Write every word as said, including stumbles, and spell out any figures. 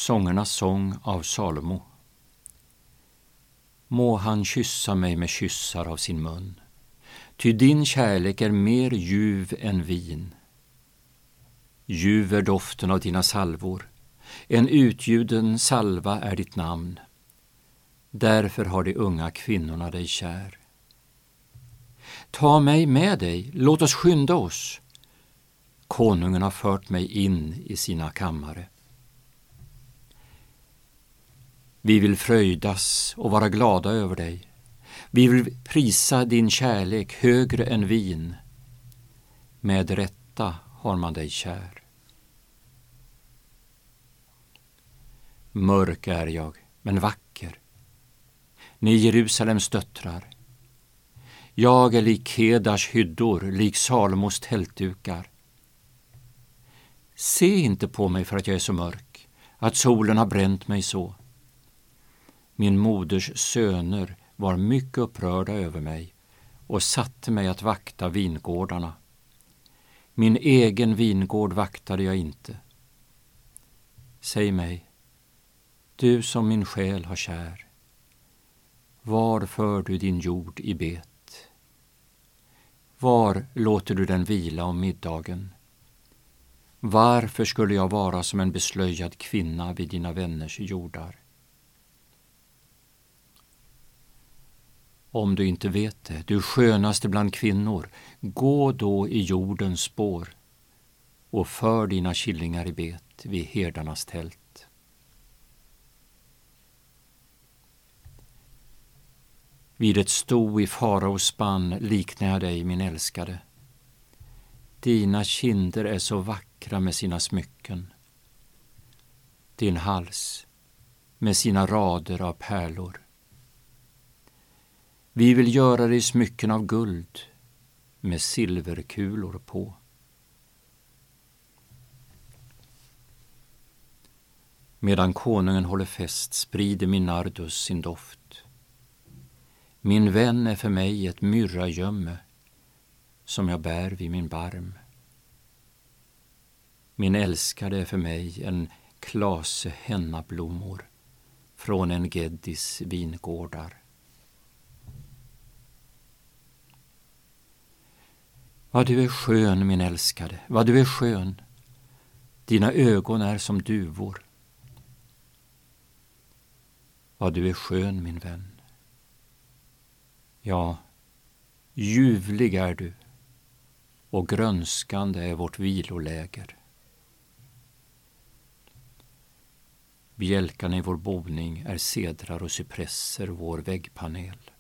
Sångernas sång av Salomo. Må han kyssa mig med kyssar av sin mun, ty din kärlek är mer ljuv än vin. Ljuv är doften av dina salvor, en utgjuden salva är ditt namn. Därför har de unga kvinnorna dig kär. Ta mig med dig, låt oss skynda oss. Konungen har fört mig in i sina kammare. Vi vill fröjdas och vara glada över dig. Vi vill prisa din kärlek högre än vin. Med rätta har man dig kär. Mörk är jag, men vacker. Ni Jerusalems döttrar. Jag är lik Kedars hyddor, lik Salomos tältdukar. Se inte på mig för att jag är så mörk, att solen har bränt mig så. Min moders söner var mycket upprörda över mig och satte mig att vakta vingårdarna. Min egen vingård vaktade jag inte. Säg mig, du som min själ har kär, var för du din jord i bet? Var låter du den vila om middagen? Varför skulle jag vara som en beslöjad kvinna vid dina vänners jordar? Om du inte vet det, du skönaste bland kvinnor, gå då i jordens spår och för dina killingar i bet vid herdarnas tält. Vid ett sto i faraos spann liknar jag dig, min älskade. Dina kinder är så vackra med sina smycken. Din hals med sina rader av pärlor. Vi vill göra dig smycken av guld med silverkulor på. Medan konungen håller fest sprider min nardus sin doft. Min vän är för mig ett myrragömme som jag bär vid min barm. Min älskade är för mig en klase hennablommor från en Geddis vingårdar. Vad du är skön, min älskade, vad du är skön. Dina ögon är som duvor. Vad du är skön, min vän. Ja, ljuvlig är du, och grönskande är vårt viloläger. Bjälkarna i vår boning är cedrar och cypresser vår väggpanel.